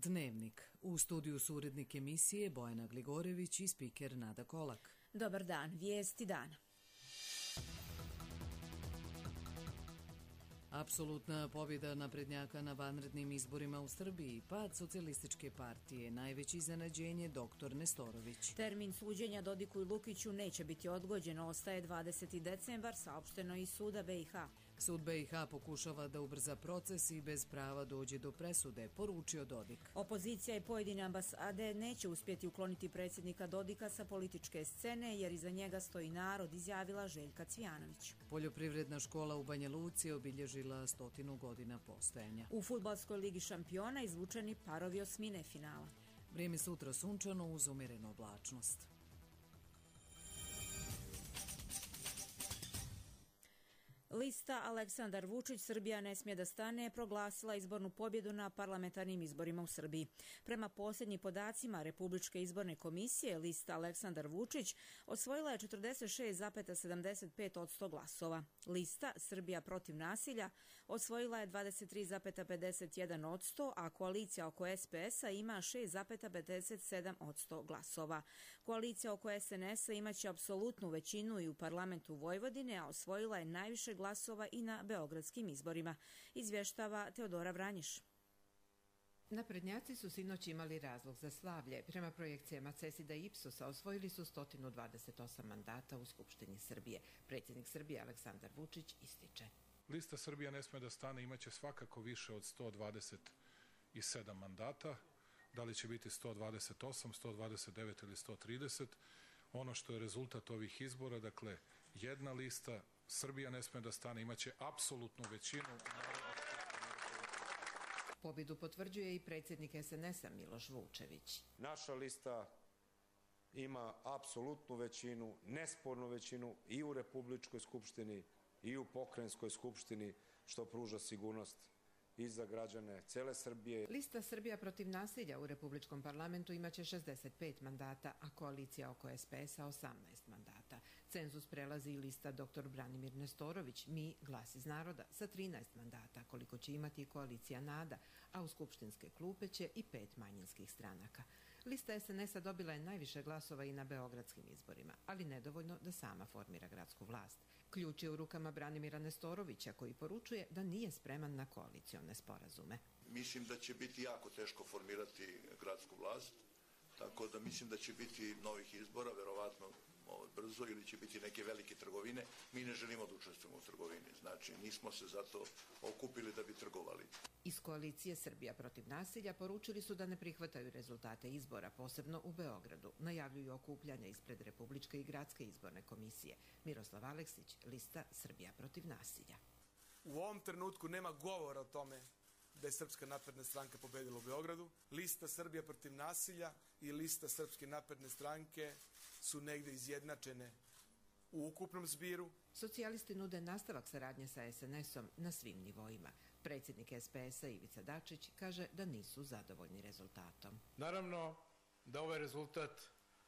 Dnevnik. U studiju su urednik emisije Bojana Gligorević i spiker Nada Kolak. Dobar dan, vijesti dana. Apsolutna pobjeda naprednjaka na vanrednim izborima u Srbiji, pad socijalističke partije, najveće iznenađenje dr. Nestorović. Termin suđenja Dodiku i Lukiću neće biti odgođen, ostaje 20. decembar, saopšteno iz suda BiH. Sud BiH pokušava da ubrza proces i bez prava dođe do presude, poručio Dodik. Opozicija i pojedine ambasade neće uspjeti ukloniti predsjednika Dodika sa političke scene, jer iza njega stoji narod, izjavila Željka Cvijanović. Poljoprivredna škola u Banja Luci obilježila 100 godina postojanja. U fudbalskoj ligi šampiona izvučeni parovi osmine finala. Vrijeme sutra sunčano uz umjerenu oblačnost. Lista Aleksandar Vučić Srbija ne smije da stane proglasila izbornu pobjedu na parlamentarnim izborima u Srbiji. Prema posljednjim podacima Republičke izborne komisije, lista Aleksandar Vučić osvojila je 46,75% glasova. Lista Srbija protiv nasilja osvojila je 23,51%, a koalicija oko SPS-a ima 6,57% glasova. Koalicija oko SNS-a imaće apsolutnu većinu i u parlamentu Vojvodine, a osvojila je najviše glasova i na beogradskim izborima, izvještava Teodora Vranjiš. Naprednjaci su sinoć imali razlog za slavlje. Prema projekcijama CESID-a i Ipsosa osvojili su 128 mandata u Skupštini Srbije. Predsjednik Srbije Aleksandar Vučić ističe. Lista Srbija ne sme da stane, imaće svakako više od 127 mandata. Da li će biti 128, 129 ili 130? Ono što je rezultat ovih izbora, dakle, jedna lista, Srbija ne sme da stane, imaće apsolutnu većinu. Pobjedu potvrđuje i predsjednik SNS-a Miloš Vučević. Naša lista ima apsolutnu većinu, nespornu većinu i u Republičkoj skupštini i u Pokrajinskoj skupštini, što pruža sigurnost i za građane cele Srbije. Lista Srbija protiv nasilja u Republičkom parlamentu imaće 65 mandata, a koalicija oko SPS-a 18 mandata. Cenzus prelazi i lista dr. Branimir Nestorović, Mi, Glas iz naroda, sa 13 mandata, koliko će imati i koalicija NADA, a u skupštinske klupe će i 5 manjinskih stranaka. Lista SNS-a dobila je najviše glasova i na beogradskim izborima, ali nedovoljno da sama formira gradsku vlast. Ključ je u rukama Branimira Nestorovića, koji poručuje da nije spreman na koalicione sporazume. Mislim da će biti jako teško formirati gradsku vlast, tako da mislim da će biti novih izbora, verovatno brzo, ili će biti neke velike trgovine. Mi ne želimo da učestvujemo u trgovini, znači nismo se zato okupili da bi trgovali. Iz koalicije Srbija protiv nasilja poručili su da ne prihvataju rezultate izbora, posebno u Beogradu. Najavljuju okupljanja ispred Republičke i gradske izborne komisije. Miroslav Aleksić, lista Srbija protiv nasilja. U ovom trenutku nema govora o tome da je Srpska napredna stranka pobedila u Beogradu. Lista Srbija protiv nasilja i lista Srpske napredne stranke su negde izjednačene u ukupnom zbiru. Socijalisti nude nastavak saradnje sa SNS-om na svim nivoima. Predsjednik SPS-a Ivica Dačić kaže da nisu zadovoljni rezultatom. Naravno da ovaj rezultat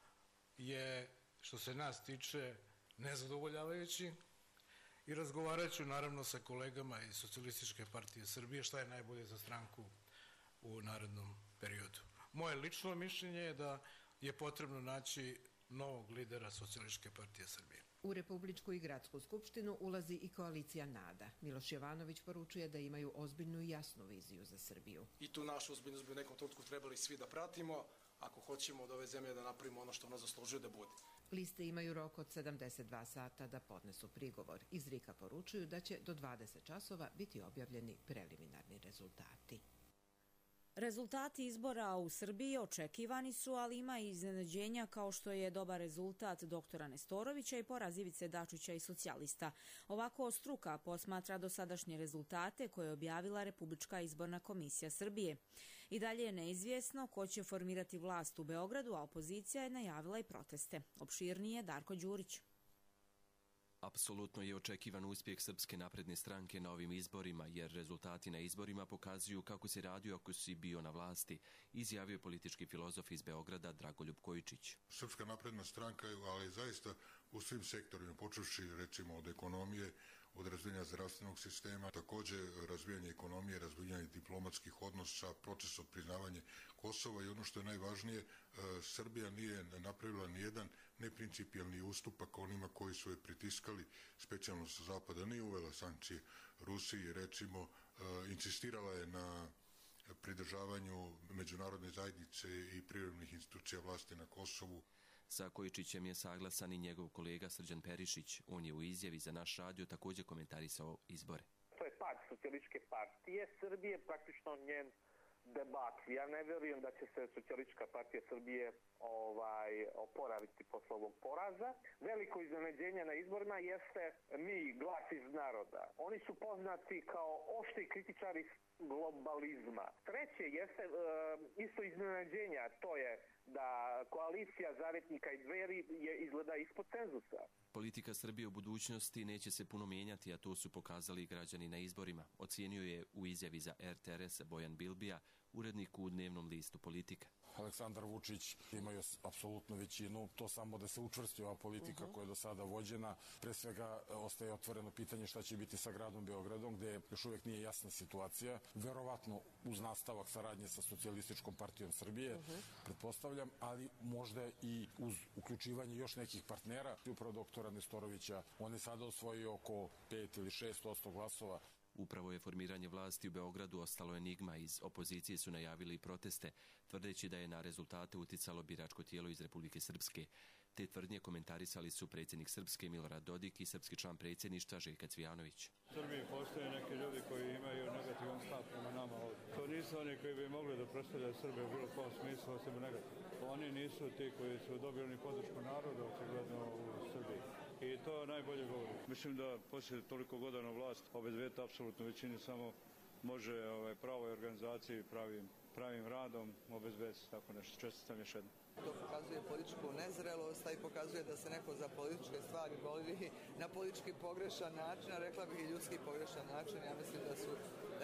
je, što se nas tiče, nezadovoljavajući i razgovarat ću naravno sa kolegama iz Socijalističke partije Srbije šta je najbolje za stranku u narednom periodu. Moje lično mišljenje je da je potrebno naći novog lidera Socijalističke partije Srbije. U Republičku i gradsku skupštinu ulazi i koalicija NADA. Miloš Jovanović poručuje da imaju ozbiljnu i jasnu viziju za Srbiju. I tu našu ozbiljnost bi u nekom trenutku trebali svi da pratimo, ako hoćemo od ove zemlje da napravimo ono što ona zaslužuje da bude. Liste imaju rok od 72 sata da podnesu prigovor. Iz RIK-a poručuju da će do 20 časova biti objavljeni preliminarni rezultati. Rezultati izbora u Srbiji očekivani su, ali ima i iznenađenja kao što je dobar rezultat doktora Nestorovića i poraz Ivice Dačića i socijalista. Ovako struka posmatra dosadašnje rezultate koje je objavila Republička izborna komisija Srbije. I dalje je neizvjesno ko će formirati vlast u Beogradu, a opozicija je najavila i proteste. Opširnije Darko Đurić. Apsolutno je očekivan uspjeh Srpske napredne stranke na ovim izborima, jer rezultati na izborima pokazuju kako se radio ako si bio na vlasti, izjavio politički filozof iz Beograda Dragoljub Kojičić. Srpska napredna stranka, ali zaista u svim sektorima, počevši recimo od ekonomije, od razvijanja zdravstvenog sistema, također razvijanje ekonomije, razvijanje diplomatskih odnosa, proces od priznavanja Kosova i ono što je najvažnije, Srbija nije napravila nijedan neprincipijalni ustupak onima koji su je pritiskali, specijalno sa zapada, nije uvela sankcije Rusiji, recimo, insistirala je na pridržavanju međunarodne zajednice i privremenih institucija vlasti na Kosovu. Sa Kojičićem je saglasan i njegov kolega Srđan Perišić. On je u izjavi za naš radio također komentarisao izbore. To je pad Socijalističke partije Srbije, praktično njen debakl. Ja ne vjerujem da će se Socijalistička partija Srbije oporaviti posle ovog poraza. Veliko iznenađenje na izborima jeste Mi, glas iz naroda. Oni su poznati kao oštri kritičari globalizma. Treće jeste isto iznenađenja, to je da koalicija Zavetnika i Dveri je izgleda ispod cenzusa. Politika Srbije u budućnosti neće se puno mijenjati, a to su pokazali i građani na izborima. Ocijenio je u izjavi za RTS Bojan Bilbija, urednik u dnevnom listu Politika. Aleksandar Vučić imaju apsolutnu većinu, to samo da se učvrsti ova politika koja je do sada vođena. Pre svega ostaje otvoreno pitanje šta će biti sa gradom Beogradom, gde još uvijek nije jasna situacija. Verovatno uz nastavak saradnje sa Socijalističkom partijom Srbije, pretpostavljam, ali možda i uz uključivanje još nekih partnera. Upravo doktora Nestorovića, on je sada osvojio oko 5 ili 6% glasova. Upravo je formiranje vlasti u Beogradu ostalo enigma. Iz opozicije su najavili proteste, tvrdeći da je na rezultate uticalo biračko tijelo iz Republike Srpske. Te tvrdnje komentarisali su predsjednik Srpske Milorad Dodik i srpski član predsjedništva Željko Cvijanović. U Srbiji postoje neki ljudi koji imaju negativan stav prema nama ovdje. To nisu oni koji bi mogli da predstavljaju Srbe u bilo kom smislu, osim negativno. Oni nisu ti koji su dobili podršku naroda, očigledno u Srbiji. I to najbolje govori. Mislim da poslije toliko godina vlast obezbediti apsolutnu većinu samo može pravoj organizaciji, pravim radom obezbediti tako nešto. Čestitam još jednom. To pokazuje političku nezrelost, a i pokazuje da se neko za političke stvari bori na politički pogrešan način, a rekla bih i ljudski pogrešan način. Ja mislim da su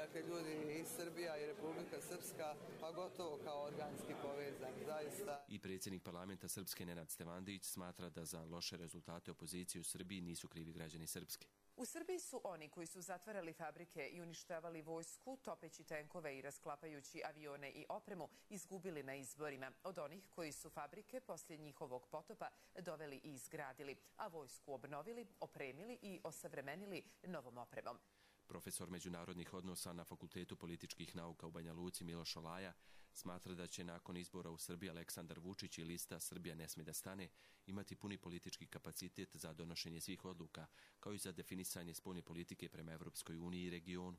ljudi i Srbija i Republika Srpska pa gotovo kao organski povezani, zaista. I predsjednik parlamenta Srpske Nenad Stevandić smatra da za loše rezultate opozicije u Srbiji nisu krivi građani Srpske. U Srbiji su oni koji su zatvarali fabrike i uništavali vojsku, topeći tenkove i rasklapajući avione i opremu, izgubili na izborima od onih koji su fabrike poslije njihovog potopa doveli i izgradili, a vojsku obnovili, opremili i osavremenili novom opremom. Profesor međunarodnih odnosa na Fakultetu političkih nauka u Banja Luci Miloš Olaja smatra da će nakon izbora u Srbiji Aleksandar Vučić i lista Srbija ne sme da stane imati puni politički kapacitet za donošenje svih odluka, kao i za definisanje spoljne politike prema Evropskoj uniji i regionu.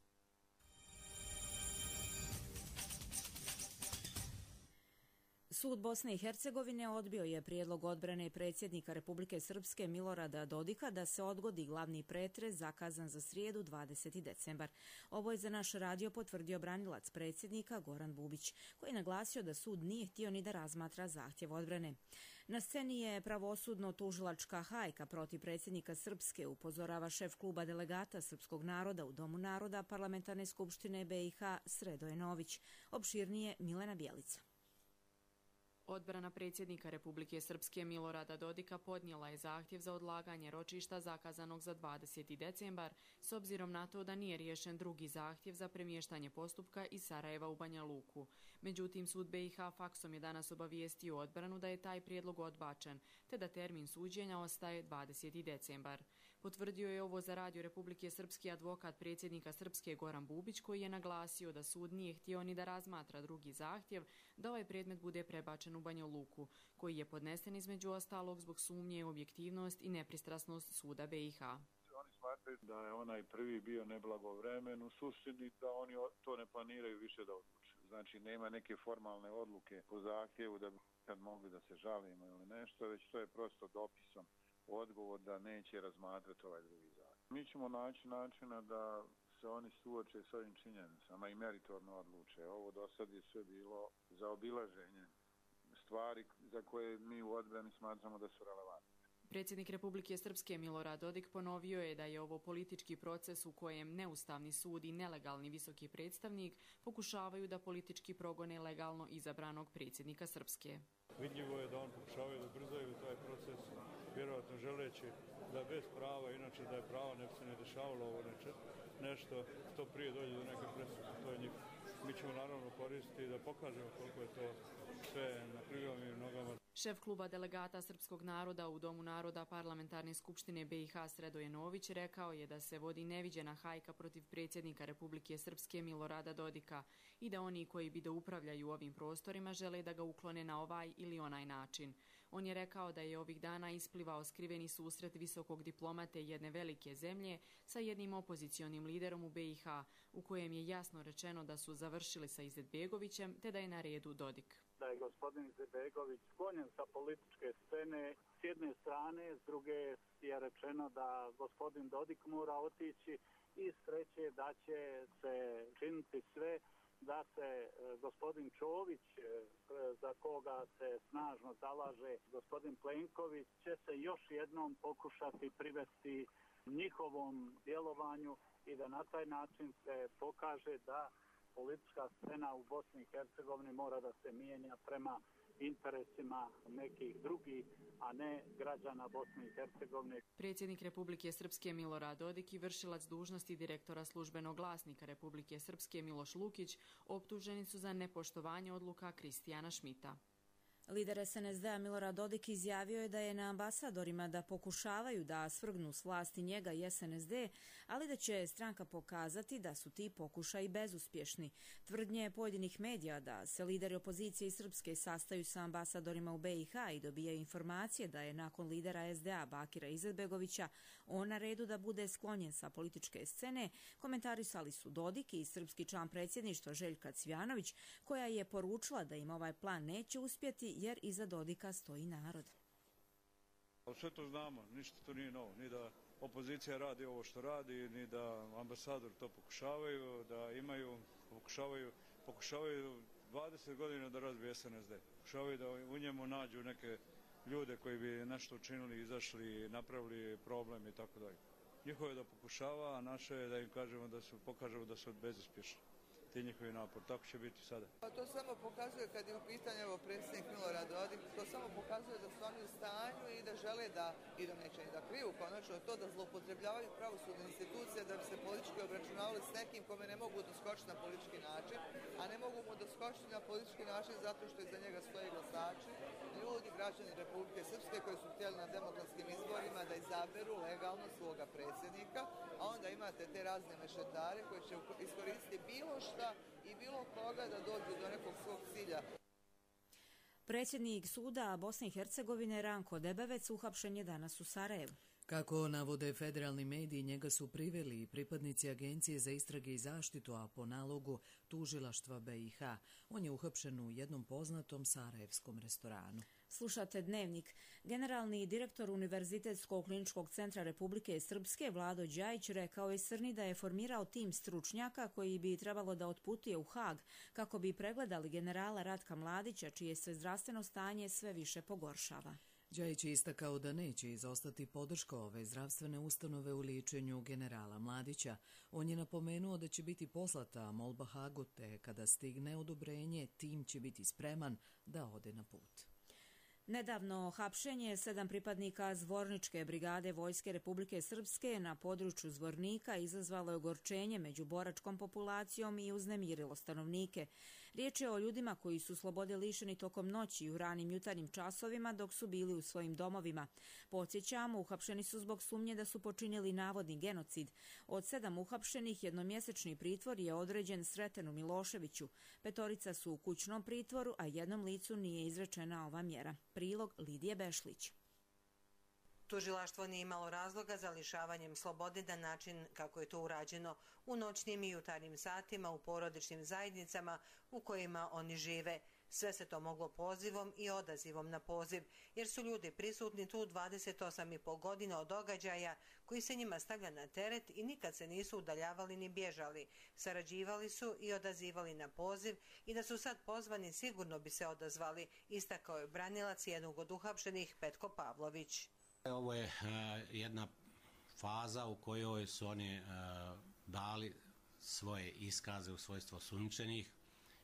Sud Bosne i Hercegovine odbio je prijedlog odbrane predsjednika Republike Srpske Milorada Dodika da se odgodi glavni pretres zakazan za srijedu 20. decembar. Ovo je za naš radio potvrdio branilac predsjednika Goran Bubić, koji je naglasio da sud nije htio ni da razmatra zahtjev odbrane. Na sceni je pravosudno-tužilačka hajka protiv predsjednika Srpske, upozorava šef kluba delegata Srpskog naroda u Domu naroda Parlamentarne skupštine BiH Sredoje Nović. Opširnije Milena Bjelica. Odbrana predsjednika Republike Srpske Milorada Dodika podnijela je zahtjev za odlaganje ročišta zakazanog za 20. decembar s obzirom na to da nije riješen drugi zahtjev za premještanje postupka iz Sarajeva u Banja Luku. Međutim, sud BiH faksom je danas obavijestio odbranu da je taj prijedlog odbačen, te da termin suđenja ostaje 20. decembar. Potvrdio je ovo za Radio Republike Srpske advokat predsjednika Srpske Goran Bubić, koji je naglasio da sud nije htio ni da razmatra drugi zahtjev, da ovaj predmet bude prebačen u Banja Luku, koji je podnesen između ostalog zbog sumnje u objektivnost i nepristrasnost suda BiH. Oni smatraju da je onaj prvi bio neblagovremen, u suštini da oni to ne planiraju više da odlučuju. Znači nema neke formalne odluke po zahtjevu da bi kad mogli da se žalimo ili nešto, već to je prosto dopisom odgovor da neće razmatrati ovaj drugi zakon. Mi ćemo naći načina da se oni suoče s ovim činjenicama i meritorno odluče. Ovo do sad je sve bilo za obilaženje stvari za koje mi u odbrani smatramo da su relevantne. Predsjednik Republike Srpske Milorad Dodik ponovio je da je ovo politički proces u kojem neustavni sud i nelegalni visoki predstavnik pokušavaju da politički progone legalno izabranog predsjednika Srpske. Vidljivo je da on pokušavaju da brzaju taj proces, vjerojatno želeći reći da je bez prava, inače da je prava ne bi se ne dešavalo ovo nešto što prije dođe do neke presude, to je njih. Mi ćemo naravno koristiti da pokažemo koliko je to sve na krivim nogama. Šef kluba delegata srpskog naroda u Domu naroda Parlamentarne skupštine BiH Sredoje Nović rekao je da se vodi neviđena hajka protiv predsjednika Republike Srpske Milorada Dodika i da oni koji bi da upravljaju ovim prostorima žele da ga uklone na ovaj ili onaj način. On je rekao da je ovih dana isplivao skriveni susret visokog diplomate jedne velike zemlje sa jednim opozicionim liderom u BiH, u kojem je jasno rečeno da su završili sa Izetbegovićem te da je na redu Dodik. Da je gospodin Izetbegović sklonjen sa političke scene s jedne strane, s druge je rečeno da gospodin Dodik mora otići i s treće da će se činiti sve da se gospodin Čović, za koga se snažno zalaže gospodin Plenković, će se još jednom pokušati privesti njihovom djelovanju i da na taj način se pokaže da politička scena u Bosni i Hercegovini mora da se mijenja prema interesima nekih drugih, a ne građana Bosne i Hercegovine. Predsjednik Republike Srpske Milorad Dodik i vršilac dužnosti direktora službenog glasnika Republike Srpske Miloš Lukić optuženi su za nepoštovanje odluka Kristijana Šmita. Lider SNSD-a Milorad Dodik izjavio je da je na ambasadorima da pokušavaju da svrgnu s vlasti njega i SNSD, ali da će stranka pokazati da su ti pokušaji bezuspješni. Tvrdnje pojedinih medija da se lideri opozicije iz Srpske sastaju sa ambasadorima u BiH i dobijaju informacije da je nakon lidera SDA Bakira Izetbegovića on na redu da bude sklonjen sa političke scene, komentarisali su Dodik i srpski član predsjedništva Željka Cvjanović, koja je poručila da im ovaj plan neće uspjeti jer iza Dodika stoji narod. Sve to znamo, ništa to nije novo, ni da opozicija radi ovo što radi, ni da ambasador to pokušavaju, da pokušavaju 20 godina da razbije SNSD. Pokušavaju da u njemu nađu neke ljude koji bi nešto učinili, izašli, napravili problem i tako dalje. Njihovo je da pokušava, a naše je da im pokažemo da su bezuspješni. Njihovi napor. Tako će biti sada. To samo pokazuje, kad je u pitanju predsjednik Milorad Dodik, to samo pokazuje da su oni u stanju i da žele da, i da neće da kriju konačno to, da zloupotrebljavaju pravosudne institucije da bi se politički obračunavali s nekim kome ne mogu doskočiti na politički način, a ne mogu mu doskočiti na politički način zato što iza njega stoje glasači, ljudi, građani Republike Srpske koji su htjeli na demokratskim izborima da izaberu legalno svoga predsjednika, a onda imate te razne mešetare koji će iskoristiti bilo šta i bilo koga da dođu do nekog svog cilja. Predsjednik suda Bosne i Hercegovine Ranko Debevec uhapšen je danas u Sarajevu. Kako navode federalni mediji, njega su priveli i pripadnici Agencije za istrage i zaštitu, a po nalogu tužilaštva BiH. On je uhapšen u jednom poznatom sarajevskom restoranu. Slušate Dnevnik. Generalni direktor Univerzitetskog kliničkog centra Republike Srpske Vlado Đajić rekao je Srni da je formirao tim stručnjaka koji bi trebalo da otputuje u Hag kako bi pregledali generala Ratka Mladića, čije se zdravstveno stanje sve više pogoršava. Đajić je istakao da neće izostati podrška ove zdravstvene ustanove u liječenju generala Mladića. On je napomenuo da će biti poslata molba Hagu, te kada stigne odobrenje, tim će biti spreman da ode na put. Nedavno hapšenje 7 pripadnika Zvorničke brigade Vojske Republike Srpske na području Zvornika izazvalo je ogorčenje među boračkom populacijom i uznemirilo stanovnike. Riječ je o ljudima koji su slobode lišeni tokom noći i u ranim jutarnjim časovima dok su bili u svojim domovima. Podsjećamo, uhapšeni su zbog sumnje da su počinili navodni genocid. Od 7 uhapšenih jednomjesečni pritvor je određen Sretenu Miloševiću. 5 su u kućnom pritvoru, a jednom licu nije izrečena ova mjera. Prilog Lidije Bešlić. Tužilaštvo nije imalo razloga za lišavanjem slobode na način kako je to urađeno u noćnim i jutarnjim satima u porodičnim zajednicama u kojima oni žive. Sve se to moglo pozivom i odazivom na poziv, jer su ljudi prisutni tu 28,5 godina od događaja koji se njima stavlja na teret i nikad se nisu udaljavali ni bježali. Sarađivali su i odazivali na poziv i da su sad pozvani sigurno bi se odazvali, istakao je branilac jednog od uhapšenih Petko Pavlović. Ovo je jedna faza u kojoj su oni dali svoje iskaze u svojstvo osumnjičenih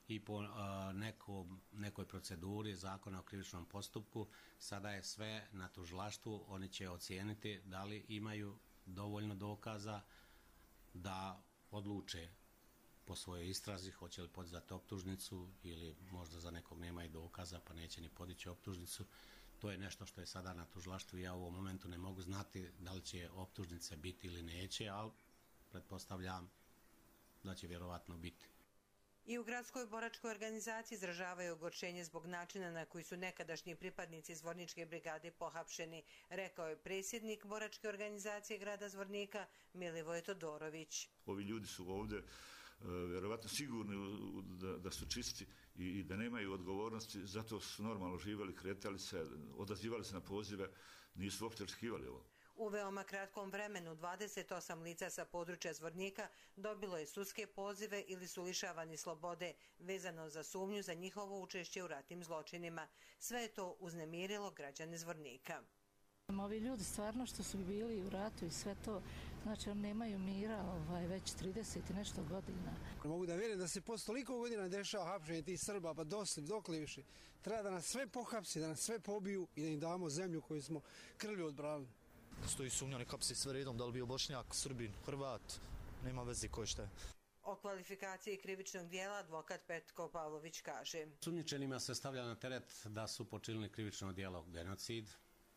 i po nekoj proceduri zakona o krivičnom postupku. Sada je sve na tužilaštvu, oni će ocijeniti da li imaju dovoljno dokaza da odluče po svojoj istrazi hoće li podizati optužnicu ili možda za nekog nema i dokaza pa neće ni podići optužnicu. To je nešto što je sada na tužilaštvu i ja u ovom momentu ne mogu znati da li će optužnice biti ili neće, ali pretpostavljam da će vjerovatno biti. I u gradskoj boračkoj organizaciji izražavaju ogorčenje zbog načina na koji su nekadašnji pripadnici Zvorničke brigade pohapšeni, rekao je predsjednik boračke organizacije grada Zvornika Milivoje Todorović. Ovi ljudi su ovdje vjerovatno sigurni da su čisti i da nemaju odgovornosti, zato su normalno živjeli, kretali se, odazivali se na pozive, nisu uopšte očekivali ovo. U veoma kratkom vremenu 28 lica sa područja Zvornika dobilo je sudske pozive ili su lišavani slobode vezano za sumnju za njihovo učešće u ratnim zločinima. Sve je to uznemirilo građane Zvornika. Ovi ljudi stvarno što su bili u ratu i sve to, znači oni nemaju mira već 30 i nešto godina. Mogu da vjerujem da se posle toliko godina dešava hapšenje tih Srba, pa dokle više. Treba da nas sve pohapsi, da nas sve pobiju i da im damo zemlju koju smo krvlju odbranili. Stoji sumnja, ne hapsi sve redom, da li bio Bošnjak, Srbin, Hrvat, nema veze ko šta je. O kvalifikaciji krivičnog dijela advokat Petko Pavlović kaže. Osumnjičenima se stavlja na teret da su počinili krivično djelo genocid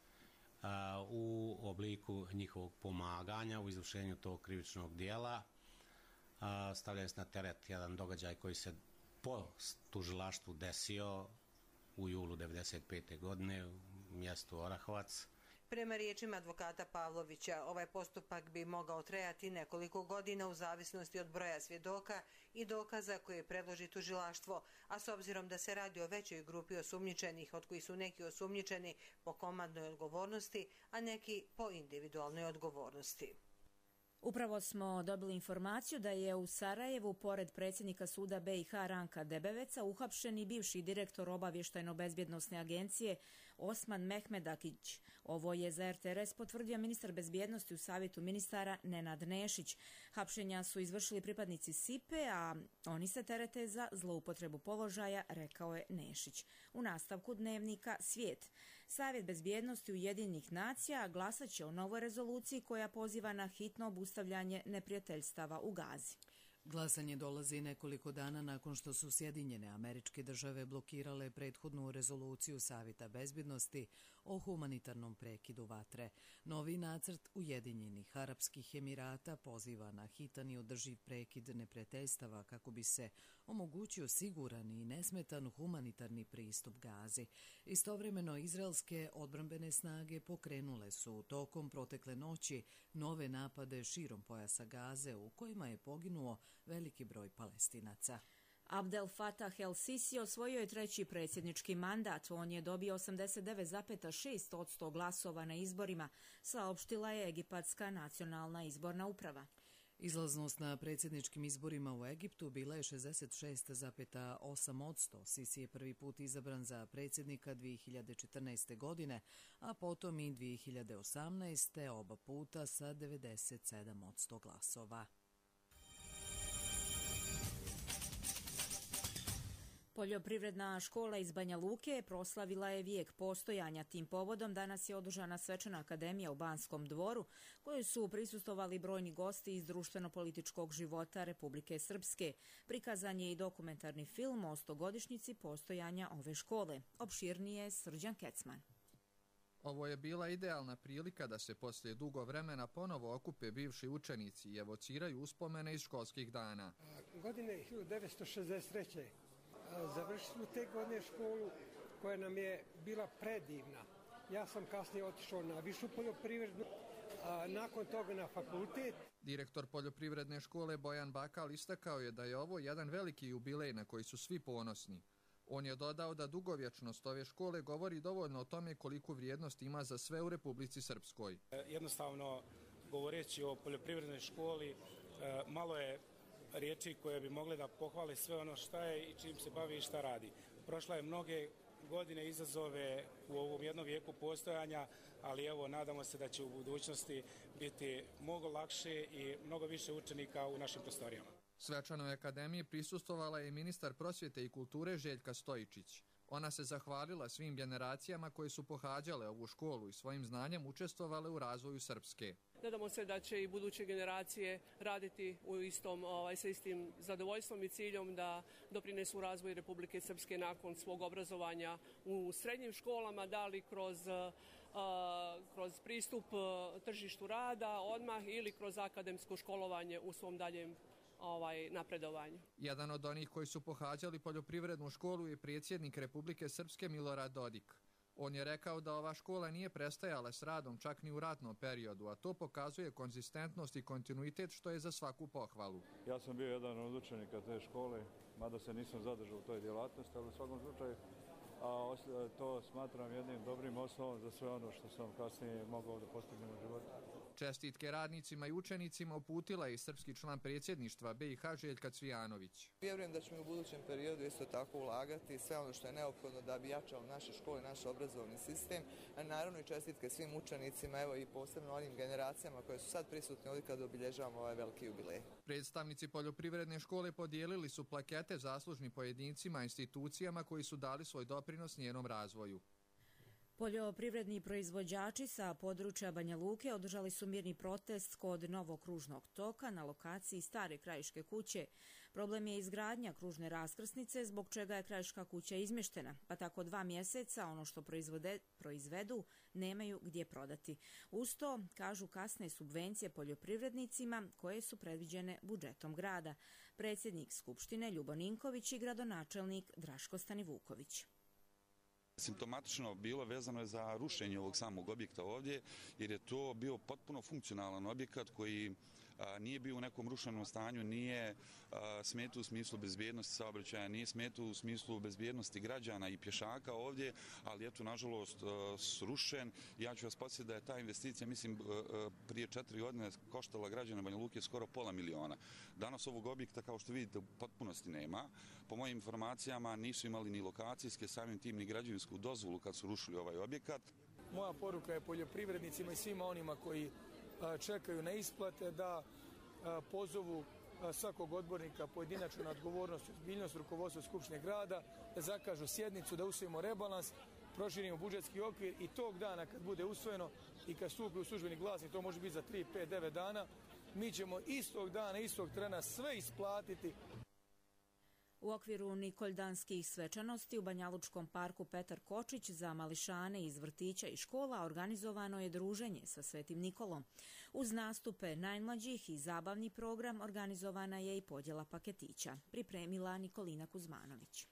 u obliku njihovog pomaganja u izvršenju tog krivičnog djela. Stavljaju se na teret jedan događaj koji se po tužilaštvu desio u julu 1995. godine u mjestu Orahovac. Prema riječima advokata Pavlovića, ovaj postupak bi mogao trajati nekoliko godina u zavisnosti od broja svjedoka i dokaza koje predloži tužilaštvo, a s obzirom da se radi o većoj grupi osumnjičenih, od kojih su neki osumnjičeni po komandnoj odgovornosti, a neki po individualnoj odgovornosti. Upravo smo dobili informaciju da je u Sarajevu, pored predsjednika suda BiH Ranka Debeveca, uhapšen i bivši direktor obavještajno-bezbjednosne agencije Osman Mehmedakić. Ovo je za RTRS potvrdio ministar bezbjednosti u savjetu ministara Nenad Nešić. Hapšenja su izvršili pripadnici SIPE, a oni se terete za zloupotrebu položaja, rekao je Nešić. U nastavku dnevnika Svijet. Savjet bezbjednosti Ujedinjenih nacija glasat će o novoj rezoluciji koja poziva na hitno obustavljanje neprijateljstava u Gazi. Glasanje dolazi nekoliko dana nakon što su Sjedinjene Američke Države blokirale prethodnu rezoluciju Savjeta bezbjednosti o humanitarnom prekidu vatre. Novi nacrt Ujedinjenih Arapskih Emirata poziva na hitan i održiv prekid neprijateljstava kako bi se omogućio siguran i nesmetan humanitarni pristup Gazi. Istovremeno, izraelske odbrambene snage pokrenule su tokom protekle noći nove napade širom pojasa Gaze u kojima je poginuo veliki broj Palestinaca. Abdel Fattah el-Sisi osvojio je treći predsjednički mandat. On je dobio 89,6% glasova na izborima, saopštila je Egipatska nacionalna izborna uprava. Izlaznost na predsjedničkim izborima u Egiptu bila je 66,8%. Sisi je prvi put izabran za predsjednika 2014. godine, a potom i 2018. oba puta sa 97% glasova. Poljoprivredna škola iz Banja Luke proslavila je vijek postojanja. Tim povodom danas je održana svečana akademija u Banskom dvoru, kojoj su prisustvovali brojni gosti iz društveno-političkog života Republike Srpske. Prikazan je i dokumentarni film o 100-godišnjici postojanja ove škole. Opširnije je Srđan Kecman. Ovo je bila idealna prilika da se poslije dugo vremena ponovo okupe bivši učenici i evociraju uspomene iz školskih dana. Godine 1963. Završili smo te godine školu koja nam je bila predivna. Ja sam kasnije otišao na višu poljoprivrednu, a nakon toga na fakultet. Direktor poljoprivredne škole Bojan Bakal istakao je da je ovo jedan veliki jubilej na koji su svi ponosni. On je dodao da dugovječnost ove škole govori dovoljno o tome koliku vrijednost ima za sve u Republici Srpskoj. Jednostavno, govoreći o poljoprivrednoj školi, malo je riječi koje bi mogle da pohvale sve ono šta je i čim se bavi i šta radi. Prošla je mnoge godine izazove u ovom jednom vijeku postojanja, ali evo, nadamo se da će u budućnosti biti mnogo lakše i mnogo više učenika u našim prostorijama. Svečanoj akademiji prisustvovala je ministar prosvjete i kulture Željka Stojičić. Ona se zahvalila svim generacijama koje su pohađale ovu školu i svojim znanjem učestvovale u razvoju Srpske. Nadamo se da će i buduće generacije raditi sa istim zadovoljstvom i ciljom da doprinesu razvoju Republike Srpske nakon svog obrazovanja u srednjim školama, da li kroz pristup tržištu rada odmah ili kroz akademsko školovanje u svom daljem napredovanju. Jedan od onih koji su pohađali poljoprivrednu školu je predsjednik Republike Srpske Milorad Dodik. On je rekao da ova škola nije prestajala s radom čak ni u ratnom periodu, a to pokazuje konzistentnost i kontinuitet što je za svaku pohvalu. Ja sam bio jedan od učenika te škole, mada se nisam zadržao u toj djelatnosti, ali u svakom slučaju to smatram jednim dobrim osnovom za sve ono što sam kasnije mogao da postignem u životu. Čestitke radnicima i učenicima uputila je i srpski član predsjedništva BiH Željka Cvijanović. Vjerujem da ćemo u budućem periodu isto tako ulagati sve ono što je neophodno da bi jačao naše škole, naš obrazovni sistem, a naravno i čestitke svim učenicima, evo i posebno onim generacijama koje su sad prisutne ovdje kad obilježavamo ovaj veliki jubilej. Predstavnici poljoprivredne škole podijelili su plakete zaslužnim pojedincima i institucijama koji su dali svoj doprinos njenom razvoju. Poljoprivredni proizvođači sa područja Banja Luke održali su mirni protest kod novog kružnog toka na lokaciji stare krajiške kuće. Problem je izgradnja kružne raskrsnice, zbog čega je krajiška kuća izmještena, pa tako 2 mjeseca ono što proizvedu nemaju gdje prodati. Uz to, kažu, kasne subvencije poljoprivrednicima koje su predviđene budžetom grada. Predsjednik Skupštine Ljubo Ninković i gradonačelnik Draško Stanivuković. Simptomatično bilo vezano je za rušenje ovog samog objekta ovdje, jer je to bio potpuno funkcionalan objekat koji nije bio u nekom rušenom stanju, nije smetao u smislu bezbjednosti saobraćaja, nije smetao u smislu bezbjednosti građana i pješaka ovdje, ali eto, nažalost, srušen. Ja ću vas podsjetiti da je ta investicija, mislim, prije 4 godine koštala građana Banja Luke skoro $500.000. Danas ovog objekta, kao što vidite, u potpunosti nema. Po mojim informacijama nisu imali ni lokacijske, samim tim ni građevinsku dozvolu kad su rušili ovaj objekat. Moja poruka je poljoprivrednicima i svima onima koji čekaju na isplate da pozovu svakog odbornika pojedinačno na odgovornost i ozbiljnost rukovodstva Skupštine grada, da zakažu sjednicu, da usvojimo rebalans, proširimo budžetski okvir i tog dana kad bude usvojeno i kad stupi u službeni glasnik, to može biti za 3, 5, 9 dana, mi ćemo istog dana, istog trena sve isplatiti. U okviru Nikoldanskih svečanosti u Banjalučkom parku Petar Kočić za mališane iz vrtića i škola organizovano je druženje sa Svetim Nikolom. Uz nastupe najmlađih i zabavni program organizovana je i podjela paketića, pripremila Nikolina Kuzmanović.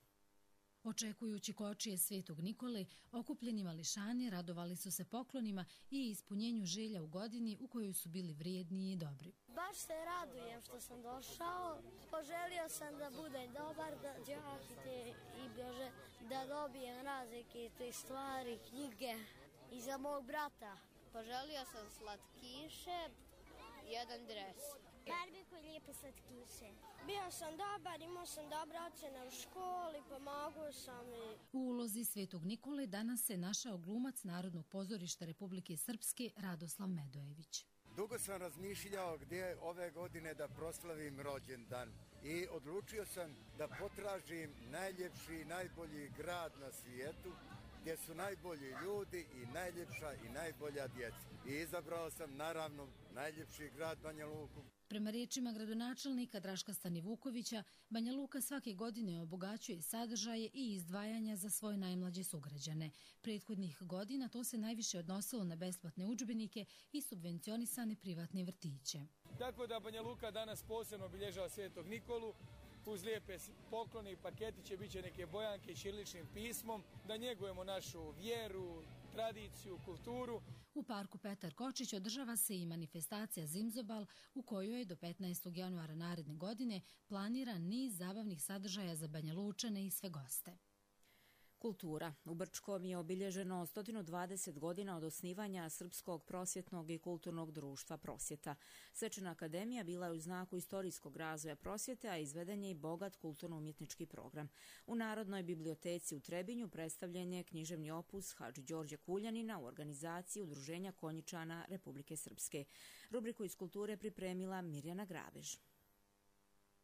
Očekujući kočije Svetog Nikole, okupljeni mališani radovali su se poklonima i ispunjenju želja u godini u kojoj su bili vrijedni i dobri. Baš se radujem što sam došao. Poželio sam da bude dobar, da džahite i Bože, da dobijem različite stvari, knjige i za mog brata. Poželio sam slatkiše, jedan dres. Barbie koji lijepe slatkiše. Bio sam dobar, imao sam dobre ocjene u školi, pomogao sam i... U ulozi Svetog Nikole danas se našao glumac Narodnog pozorišta Republike Srpske Radoslav Medojević. Dugo sam razmišljao gdje ove godine da proslavim rođendan i odlučio sam da potražim najljepši i najbolji grad na svijetu gdje su najbolji ljudi i najljepša i najbolja djeca. I izabrao sam naravno najljepši grad Banja Luku. Prema riječima gradonačelnika Draška Stanivukovića, Banja Luka svake godine obogaćuje sadržaje i izdvajanja za svoje najmlađe sugrađane. Prethodnih godina to se najviše odnosilo na besplatne udžbenike i subvencionisane privatne vrtiće. Tako da Banja Luka danas posebno obilježava Svetog Nikolu. Uz lijepe poklone i paketiće bit će neke bojanke ćiriličnim pismom, da njegujemo našu vjeru, tradiciju, kulturu. U parku Petar Kočić održava se i manifestacija Zimzobal u kojoj je do 15. januara naredne godine planiran niz zabavnih sadržaja za Banja Lučane i sve goste. Kultura. U Brčkom je obilježeno 120 godina od osnivanja Srpskog prosvjetnog i kulturnog društva Prosvjeta. Svečana akademija bila je u znaku istorijskog razvoja prosvjete, a izveden je i bogat kulturno-umjetnički program. U Narodnoj biblioteci u Trebinju predstavljen je književni opus Hadži Đorđe Kuljanina u organizaciji Udruženja Konjičana Republike Srpske. Rubriku iz kulture pripremila Mirjana Grabež.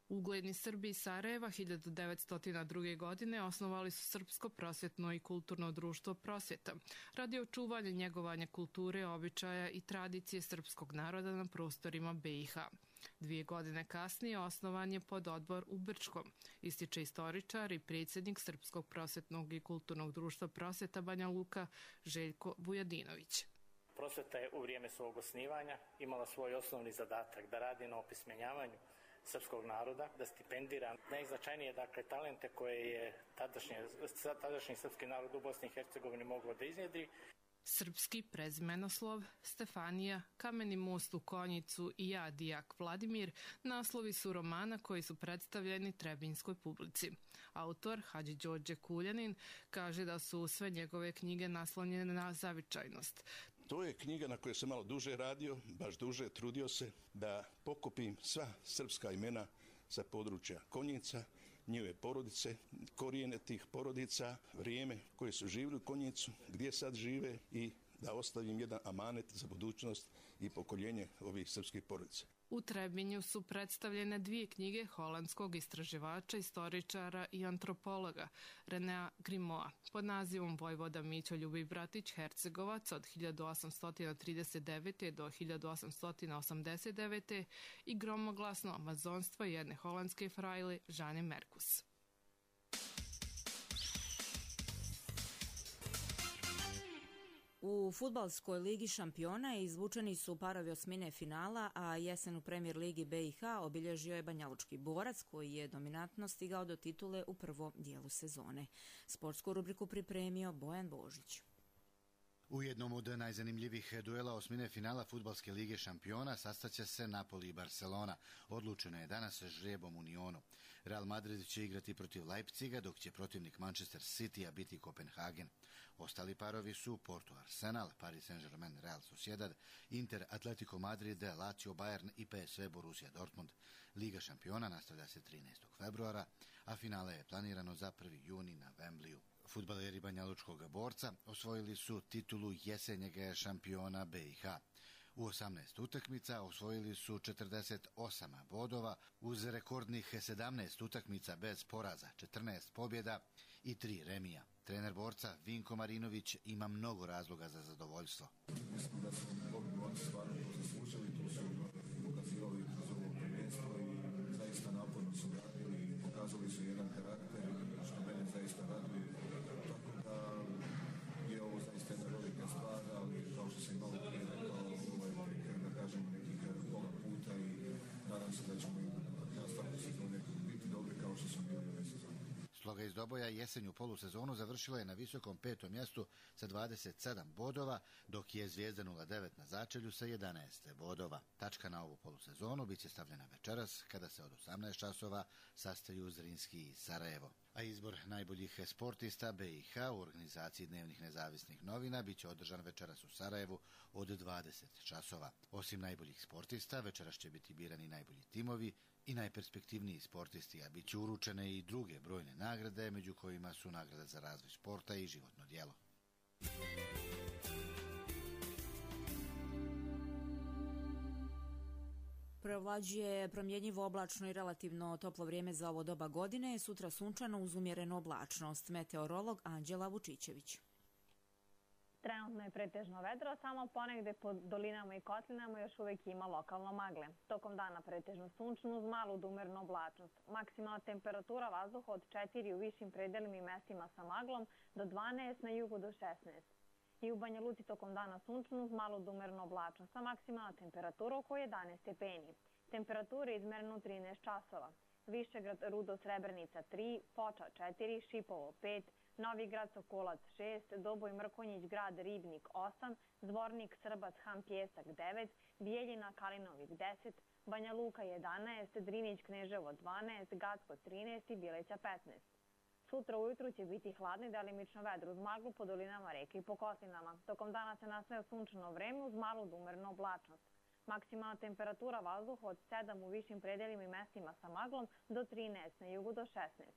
Ugledni Srbi iz Sarajeva 1902. godine osnovali su Srpsko prosvjetno i kulturno društvo Prosvjeta radi očuvanja i njegovanja kulture, običaja i tradicije srpskog naroda na prostorima BiH. 2 godine kasnije osnovan je pododbor u Brčkom, ističe istoričar i predsjednik Srpskog prosvjetnog i kulturnog društva Prosvjeta Banja Luka Željko Vujadinović. Prosvjeta je u vrijeme svog osnivanja imala svoj osnovni zadatak da radi na opismenjavanju srpskog naroda, da stipendira najznačajnije talente koje je tadašnji srpski narod u Bosni i Hercegovini moglo da iznjedri. Srpski prezimenoslov, Stefanija, Kameni most u Konjicu i Ja, dijak Vladimir naslovi su romana koji su predstavljeni trebinjskoj publici. Autor, Hadži Đorđe Kuljanin, kaže da su sve njegove knjige naslonjene na zavičajnost. To je knjiga na kojoj sam malo duže radio, baš duže, trudio se da pokupim sva srpska imena sa područja Konjica, njihove porodice, korijene tih porodica, vrijeme koje su živjeli u Konjicu, gdje sad žive i da ostavim jedan amanet za budućnost i pokoljenje ovih srpskih porodica. U Trebinju su predstavljene 2 knjige holandskog istraživača, istoričara i antropologa Renea Grimoa pod nazivom Vojvoda Mićo Ljubij Bratić Hercegovac od 1839. do 1889. i Gromoglasno amazonstvo jedne holandske frajle Žane Merkus. U fudbalskoj ligi šampiona izvučeni su parovi osmine finala, a jesen u Premier ligi BiH obilježio je banjalučki Borac koji je dominantno stigao do titule u prvom dijelu sezone. Sportsku rubriku pripremio Bojan Božić. U jednom od najzanimljivih duela osmine finala fudbalske lige šampiona sastaće se Napoli i Barcelona. Odlučeno je danas žrebom u Unionu. Real Madrid će igrati protiv Leipziga, dok će protivnik Manchester Citya biti Kopenhagen. Ostali parovi su Porto Arsenal, Paris Saint-Germain Real Sociedad, Inter Atletico Madrid, Lazio Bayern i PSV Borussia Dortmund. Liga šampiona nastavlja se 13. februara, a finale je planirano za 1. juni na Wembleyu. Fudbaleri banjalučkog Borca osvojili su titulu jesenjeg šampiona BiH. U 18 utakmica osvojili su 48 bodova uz rekordnih 17 utakmica bez poraza, 14 pobjeda i 3 remija. Trener Borca Vinko Marinović ima mnogo razloga za zadovoljstvo. Mislim da su ovi borci stvarno to zaslužili, to su pokazivali kroz ovo prvenstvo i zaista naporno su radili i pokazali su jedan karakter što mene zaista raduje. Tako da je ovo zaista jedna velika stvar, ali kao što sam i malo prije rekao, da kažemo nekih pola puta i nadam se da ćemo i nastaviti sezone biti dobri kao što smo bili ove sezone. Sloga iz Doboja jesenju polusezonu završila je na visokom 5. mjestu sa 27 bodova, dok je Zvijezda 09 na začelju sa 11 bodova. Tačka na ovu polusezonu bit će stavljena večeras kada se od 18 časova sastaju Zrinski i Sarajevo. A izbor najboljih sportista BiH u organizaciji Dnevnih nezavisnih novina bit će održan večeras u Sarajevu od 20 časova. Osim najboljih sportista, večeras će biti birani najbolji timovi i najperspektivniji sportisti, a bit će uručene i druge brojne nagrade, među kojima su nagrada za razvoj sporta i životno djelo. Preovlađuje promjenjivo oblačno i relativno toplo vrijeme za ovo doba godine, sutra sunčano uz umjerenu oblačnost. Meteorolog Anđela Vučićević. Trenutno je pretežno vedro, samo ponegde po dolinama i kotlinama još uvijek ima lokalno magle. Tokom dana pretežno sunčno uz malu do umerenu oblačnost. Maksimalna temperatura vazduha od 4 u višim predelima i mestima sa maglom do 12 na jugu do 16. I u Banja Luci tokom dana sunčno uz malu do umerenu oblačnost, a maksimalna temperatura oko 11 stepeni. Temperatura je izmerena u 13 časova. Višegrad, Rudo, Srebrenica 3, Foča 4, Šipovo 5, Novi Grad, Sokolac 6, Doboj, Mrkonjić, Grad, Ribnik 8, Zvornik, Srbac, Han, Pjesak 9, Bijeljina, Kalinovik 10, Banja Luka 11, Drinić, Kneževo 12, Gacko 13 i Bileća 15. Sutra ujutru će biti hladno i delimično vedro uz maglu po dolinama reke i po kotlinama. Tokom dana se nastaje sunčano vreme uz malu do umerenu oblačnost. Maksimalna temperatura vazduha od 7 u višim predelima i mestima sa maglom do 13 na jugu do 16.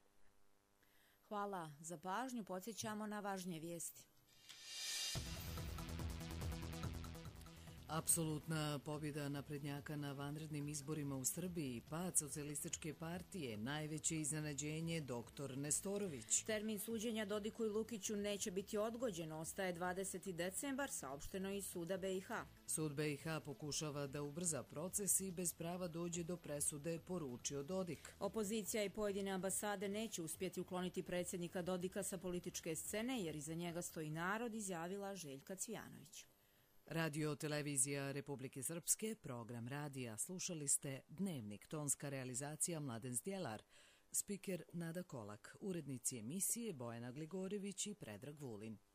Hvala za pažnju, podsjećamo na važnije vijesti. Apsolutna pobjeda naprednjaka na vanrednim izborima u Srbiji i pad socijalističke partije, najveće iznenađenje dr. Nestorović. Termin suđenja Dodiku i Lukiću neće biti odgođen, ostaje 20. decembar, saopšteno iz suda BiH. Sud BiH pokušava da ubrza proces i bez prava dođe do presude, poručio Dodik. Opozicija i pojedine ambasade neće uspjeti ukloniti predsjednika Dodika sa političke scene jer iza njega stoji narod, izjavila Željka Cvijanović. Radio Televizija Republike Srpske, program radija. Slušali ste Dnevnik, tonska realizacija Mladen Zdjelar, spiker Nada Kolak, urednici emisije Bojana Gligorević i Predrag Vulin.